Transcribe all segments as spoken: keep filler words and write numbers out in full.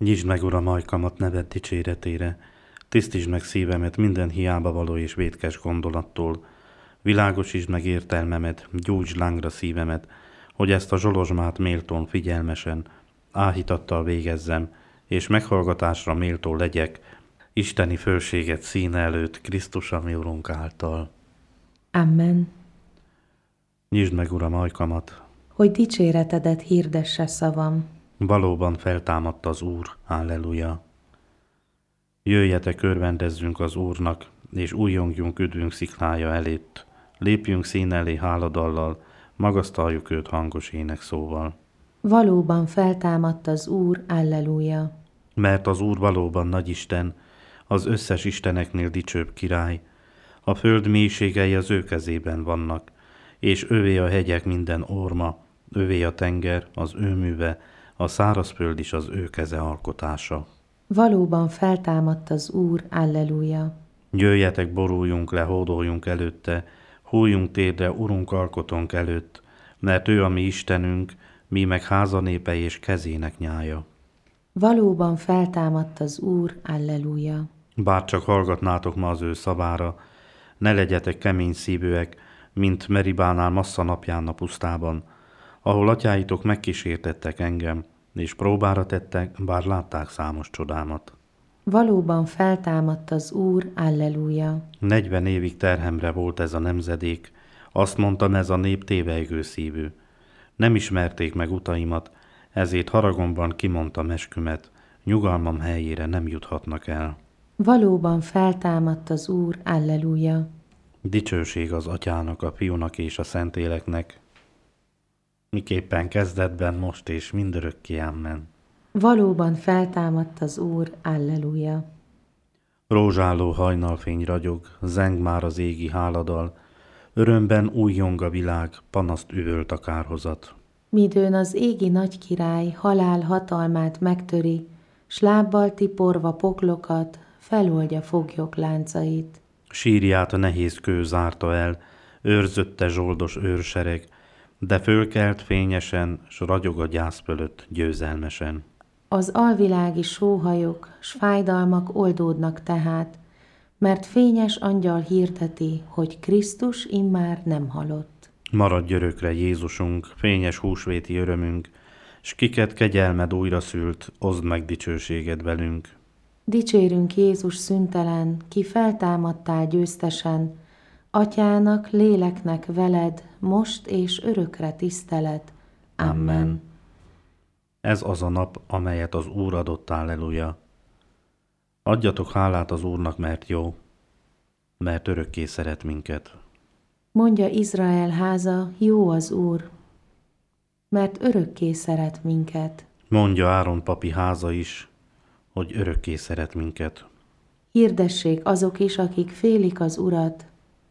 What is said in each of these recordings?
Nyisd meg, Uram, ajkamat neved dicséretére, tisztítsd meg szívemet minden hiába való és vétkes gondolattól, világosítsd meg értelmemet, gyújtsd lángra szívemet, hogy ezt a zsolozsmát méltón figyelmesen, áhítattal végezzem, és meghallgatásra méltó legyek, isteni fölséget színe előtt Krisztus, ami Urunk által. Amen. Nyisd meg, Uram, ajkamat, Hogy dicséretedet hirdesse szavam. valóban feltámadt az Úr, halleluja. Jöjjetek, örvendezzünk az Úrnak, és újjongjunk üdvünk sziklája előtt. Lépjünk szín elé háladallal, magasztaljuk őt hangos énekszóval. Valóban feltámadt az Úr, alleluja. Mert az Úr valóban nagyisten, az összes isteneknél dicsőbb király. A föld mélységei az ő kezében vannak, és övé a hegyek minden orma, övé a tenger, az ő műve, a szárazföld is az ő keze alkotása. Valóban feltámadt az Úr, alleluja. Jöjjetek, boruljunk le, hódoljunk előtte, hújjunk térdre Urunk alkotónk előtt, mert ő a mi Istenünk, mi meg házanépe és kezének nyája. Valóban feltámadt az Úr, alleluja. Bár csak hallgatnátok ma az ő szavára, ne legyetek kemény szívűek, mint Meribánál Massza napján a pusztában, ahol atyáitok megkísértettek engem, és próbára tettek, bár látták számos csodámat. Valóban feltámadt az Úr, alleluja. Negyven évig terhemre volt ez a nemzedék, azt mondtam, ez a nép tévejgő szívű. Nem ismerték meg utaimat, ezért haragomban kimondtam eskümet, nyugalmam helyére nem juthatnak el. Valóban feltámadt az Úr, alleluja. Dicsőség az Atyának, a Fiúnak és a Szentéleknek, miképpen kezdetben, most és mindörökké, amen. Valóban feltámadt az Úr, alleluja. Rózsáló hajnalfény ragyog, zeng már az égi háladal, örömben újjong a világ, panaszt üvölt a kárhozat. Midőn az égi nagykirály halál hatalmát megtöri, s lábbal tiporva poklokat, feloldja foglyok láncait. Sírját a nehéz kő zárta el, őrzötte zsoldos őrsereg, de fölkelt fényesen, s ragyog a gyász fölött győzelmesen. Az alvilági sóhajok, s fájdalmak oldódnak tehát, mert fényes angyal hirdeti, hogy Krisztus immár nem halott. Maradj örökre, Jézusunk, fényes húsvéti örömünk, s kiket kegyelmed újra szült, oszd meg dicsőséged velünk. Dicsérünk Jézus szüntelen, ki feltámadtál győztesen, Atyának, léleknek veled, most és örökre tisztelet. Amen. Amen. Ez az a nap, amelyet az Úr adott, halleluja. Adjatok hálát az Úrnak, mert jó, mert örökké szeret minket. Mondja Izrael háza, jó az Úr, mert örökké szeret minket. Mondja Áron papi háza is, hogy örökké szeret minket. Hirdessék azok is, akik félik az Urat,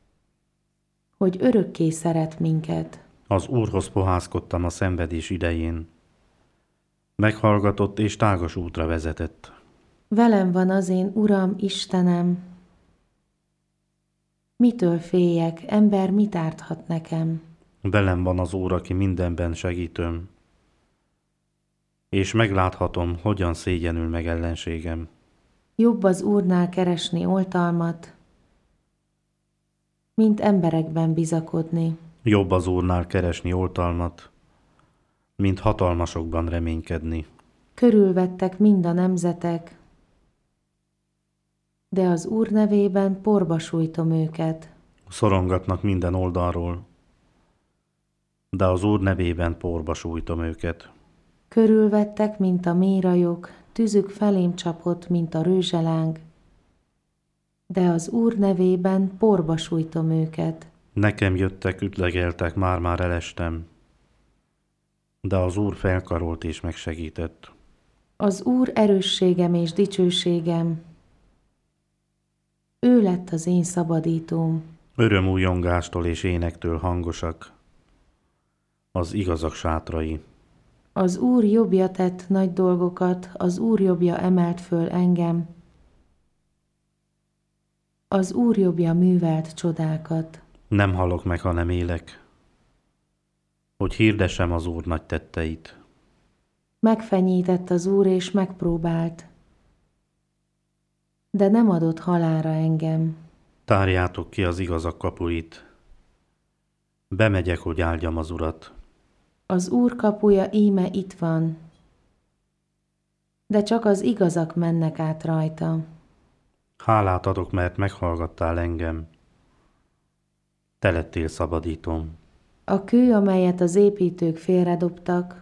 hogy örökké szeret minket. Az Úrhoz poházkodtam a szenvedés idején. Meghallgatott és tágas útra vezetett. Velem van az én Uram, Istenem. Mitől féljek, ember mit árthat nekem? Velem van az Úr, aki mindenben segítőm, és megláthatom, hogyan szégyenül meg ellenségem. Jobb az Úrnál keresni oltalmat, mint emberekben bizakodni. Jobb az Úrnál keresni oltalmat, mint hatalmasokban reménykedni. Körülvettek mind a nemzetek, de az Úr nevében porba sújtom őket. Szorongatnak minden oldalról, de az Úr nevében porba sújtom őket. Körülvettek, mint a mérajok, tüzük felém csapott, mint a rőzseláng, de az Úr nevében porba sújtom őket. Nekem jöttek, ütlegeltek, már-már elestem, de az Úr felkarolt és megsegített. Az Úr erősségem és dicsőségem, ő lett az én szabadítóm. Örömújongástól és énektől hangosak az igazak sátrai. Az Úr jobbja tett nagy dolgokat, az Úr jobbja emelt föl engem. Az Úr jobbja művelt csodákat. Nem halok meg, hanem élek, hogy hirdessem az Úr nagy tetteit. Megfenyített az Úr és megpróbált, de nem adott halálra engem. Tárjátok ki az igazak kapuit. Bemegyek, hogy áldjam az Urat. Az Úr kapuja íme itt van, de csak az igazak mennek át rajta. Hálát adok, mert meghallgattál engem. Te lettél szabadítom. A kő, amelyet az építők félredobtak,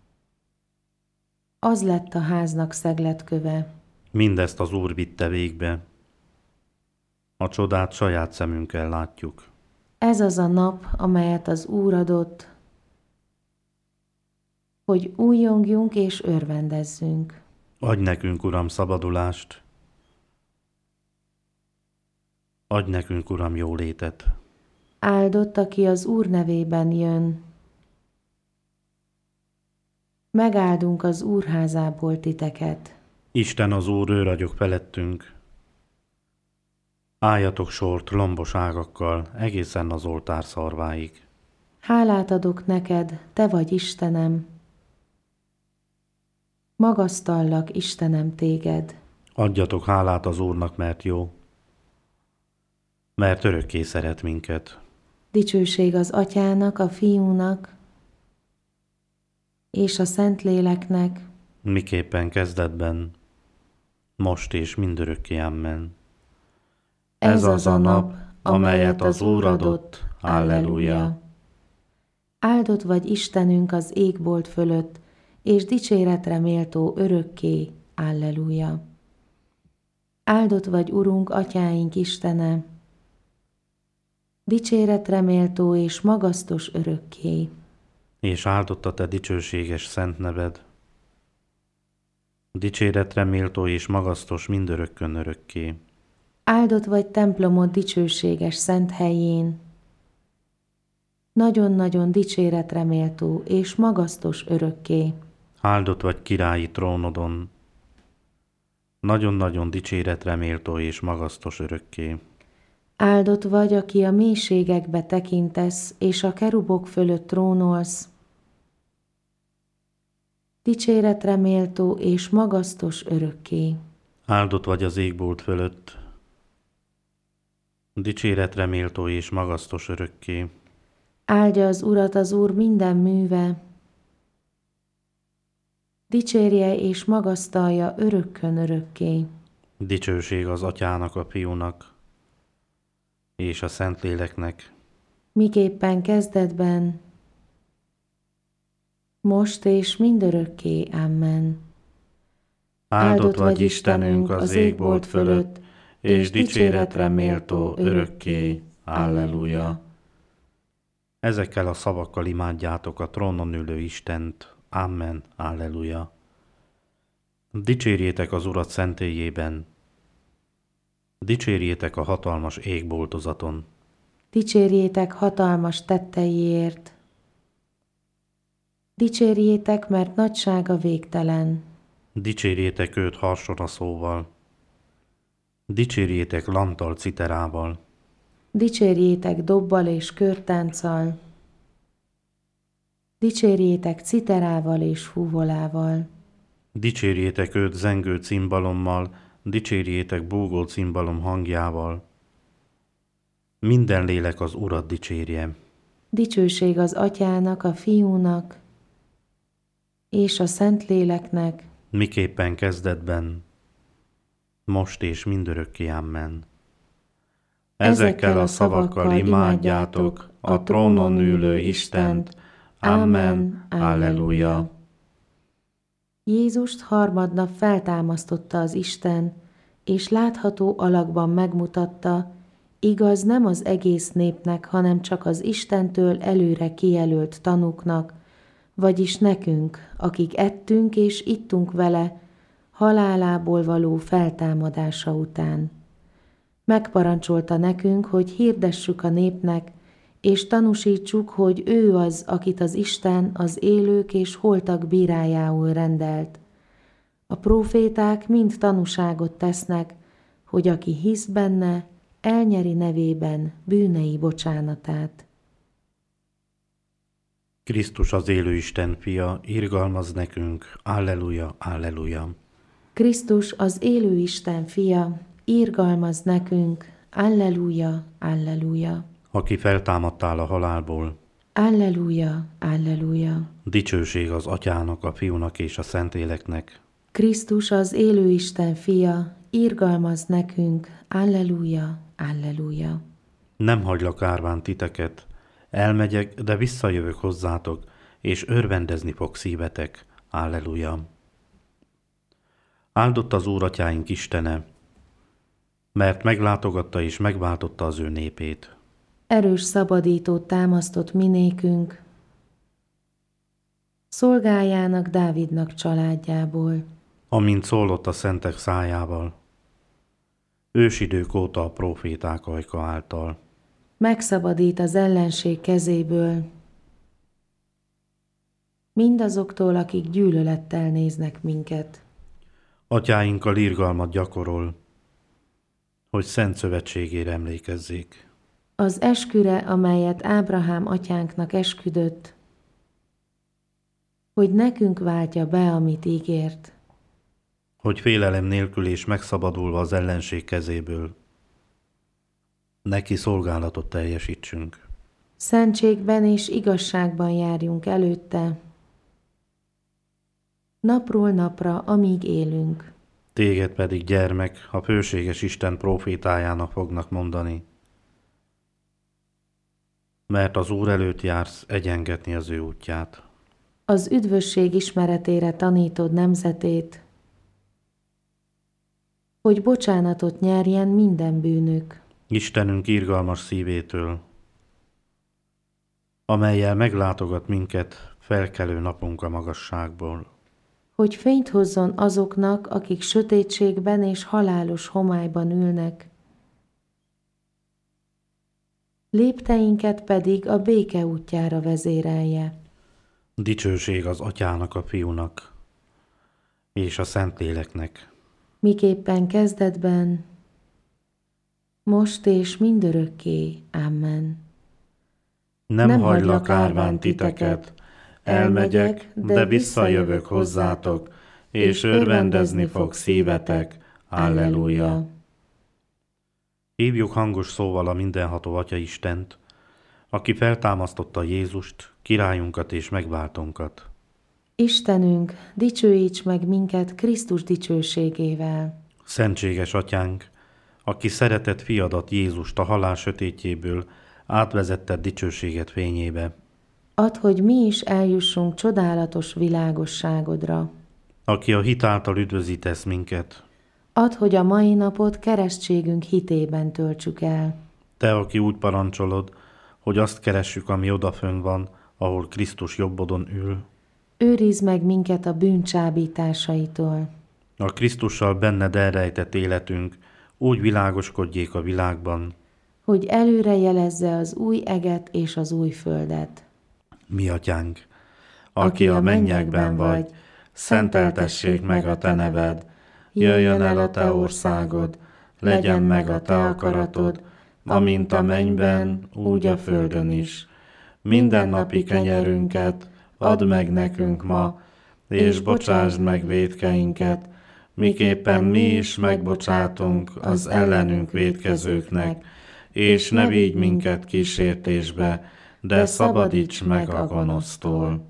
az lett a háznak szegletköve. Mindezt az Úr vitte végbe. A csodát saját szemünkkel látjuk. Ez az a nap, amelyet az Úr adott, hogy újjongjunk és örvendezzünk. Adj nekünk, Uram, szabadulást. Adj nekünk, Uram, jólétet. Áldott, aki az Úr nevében jön. Megáldunk az Úr házából titeket. Isten az Úr, ő ragyog felettünk. Álljatok sort lombos ágakkal egészen az oltár szarváig. Hálát adok neked, te vagy Istenem. Magasztallak, Istenem, téged. Adjatok hálát az Úrnak, mert jó, mert örökké szeret minket. Dicsőség az Atyának, a Fiúnak és a Szentléleknek, Miképpen kezdetben, most és mindörökké, amen. Ez az a nap, amelyet az Úr adott. Alleluja! Áldott vagy Istenünk az égbolt fölött, és dicséretre méltó örökké. Alleluja! Áldott vagy Urunk, Atyáink Istene, dicséretre méltó és magasztos örökké. És áldott a te dicsőséges szent neved, dicséretre méltó és magasztos mindörökkön örökké. Áldott vagy templomod dicsőséges szent helyén, nagyon-nagyon dicséretre méltó és magasztos örökké. Áldott vagy királyi trónodon, nagyon-nagyon dicséretre méltó és magasztos örökké. Áldott vagy, aki a mélységekbe tekintesz, és a kerubok fölött trónolsz, dicséretre méltó és magasztos örökké. Áldott vagy az égbolt fölött, dicséretre méltó és magasztos örökké. Áldja az Urat az Úr minden műve, dicsérje és magasztalja örökkön örökké. Dicsőség az Atyának, a Fiúnak és a Szentléleknek, Miképpen kezdetben, most és mindörökké. Amen. Áldott vagy Istenünk az égbolt fölött, és dicséretre méltó örökké. Alleluja! Ezekkel a szavakkal imádjátok a trónon ülő Istent. Amen. Alleluja! Dicsérjétek az Urat szentélyében, dicsérjétek a hatalmas égboltozaton. Dicsérjétek hatalmas tetteiért. Dicsérjétek, mert nagysága végtelen. Dicsérjétek őt harsona szóval, dicsérjétek lanttal citerával. Dicsérjétek dobbal és körtánccal. Dicsérjétek citerával és fúvolával. Dicsérjétek őt zengő cimbalommal, dicsérjétek búgó cimbalom hangjával. Minden lélek az Urat dicsérje. Dicsőség az Atyának, a Fiúnak és a Szentléleknek, Miképpen kezdetben, most és mindörökké. Amen. Ezekkel a szavakkal imádjátok a trónon ülő Istent. Amen. Alleluja! Jézust harmadnap feltámasztotta az Isten, és látható alakban megmutatta, igaz nem az egész népnek, hanem csak az Istentől előre kijelölt tanúknak, vagyis nekünk, akik ettünk és ittunk vele, halálából való feltámadása után. Megparancsolta nekünk, hogy hirdessük a népnek, és tanúsítsuk, hogy ő az, akit az Isten az élők és holtak bírájául rendelt. A próféták mind tanúságot tesznek, hogy aki hisz benne, elnyeri nevében bűnei bocsánatát. Krisztus az élő Isten fia, irgalmaz nekünk, alleluja, alleluja. Krisztus az élő Isten fia, irgalmaz nekünk, alleluja, alleluja. Aki feltámadtál a halálból, Alleluja, alleluja. dicsőség az Atyának, a Fiúnak és a Szentléleknek. Krisztus az élő Isten fia, irgalmaz nekünk, alleluja, alleluja. Nem hagylak árván titeket, elmegyek, de visszajövök hozzátok, és örvendezni fog szívetek, alleluja. Áldott az Úr atyáink Istene, mert meglátogatta és megváltotta az ő népét. Erős szabadítót támasztott minékünk, szolgájának Dávidnak családjából. Amint szólott a szentek szájával, ősidők óta a próféták ajka által. Megszabadít az ellenség kezéből, mindazoktól, akik gyűlölettel néznek minket. Atyáinkkal irgalmat gyakorol, hogy szent szövetségére emlékezzék. Az esküre, amelyet Ábrahám atyánknak esküdött, hogy nekünk váltja be, amit ígért. Hogy félelem nélkül és megszabadulva az ellenség kezéből, neki szolgálatot teljesítsünk. Szentségben és igazságban járjunk előtte, napról napra, amíg élünk. Téged pedig, gyermek, a főséges Isten prófétájának fognak mondani, mert az Úr előtt jársz egyengetni az ő útját. Az üdvösség ismeretére tanítod nemzetét, hogy bocsánatot nyerjen minden bűnük. Istenünk irgalmas szívétől, amellyel meglátogat minket felkelő napunk a magasságból. Hogy fényt hozzon azoknak, akik sötétségben és halálos homályban ülnek, lépteinket pedig a béke útjára vezérelje. Dicsőség az Atyának, a Fiúnak és a Szentléleknek. Miképpen kezdetben, most és mindörökké. Amen. Nem, Nem hagylak árván titeket, elmegyek, de visszajövök hozzátok, és örvendezni fog szívetek. Alleluja. Hívjuk hangos szóval a mindenható Atya Istent, aki feltámasztotta Jézust, királyunkat és megváltónkat. Istenünk, dicsőíts meg minket Krisztus dicsőségével. Szentséges Atyánk, aki szeretett fiadat Jézust a halál sötétjéből átvezetted dicsőséget fényébe. Add, hogy mi is eljussunk csodálatos világosságodra. Aki a hit által üdvözítesz minket. Add, hogy a mai napot keresztségünk hitében töltsük el. Te, aki úgy parancsolod, hogy azt keressük, ami odafönn van, ahol Krisztus jobbodon ül. Őrizd meg minket a bűn csábításaitól. A Krisztussal benned elrejtett életünk úgy világoskodjék a világban, hogy előre jelezze az új eget és az új földet. Mi Atyánk, aki a mennyekben vagy, szenteltessék meg a te neved, jöjjön el a te országod, legyen meg a te akaratod, amint a mennyben, úgy a földön is. Mindennapi kenyerünket add meg nekünk ma, és bocsásd meg vétkeinket, miképpen mi is megbocsátunk az ellenünk vétkezőknek, és ne vigy minket kísértésbe, de szabadíts meg a gonosztól.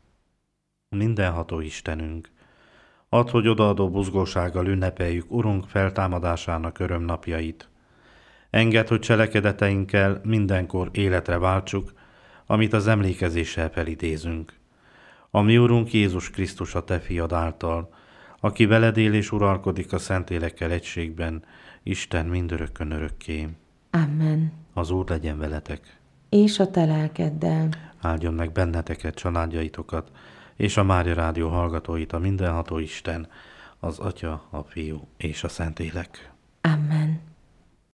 Mindenható Istenünk, add, hogy odaadó buzgósággal ünnepeljük Urunk feltámadásának örömnapjait. Engedd, hogy cselekedeteinkkel mindenkor életre váltsuk, amit az emlékezéssel felidézünk. A mi Urunk Jézus Krisztus a te fiad által, aki veled él és uralkodik a Szentlélekkel egységben, Isten mindörökkön örökké. Amen. Az Úr legyen veletek. És a te lelkeddel. Áldjon meg benneteket, családjaitokat, és a Mária Rádió hallgatóit a mindenható Isten, az Atya, a Fiú és a Szentlélek. Amen.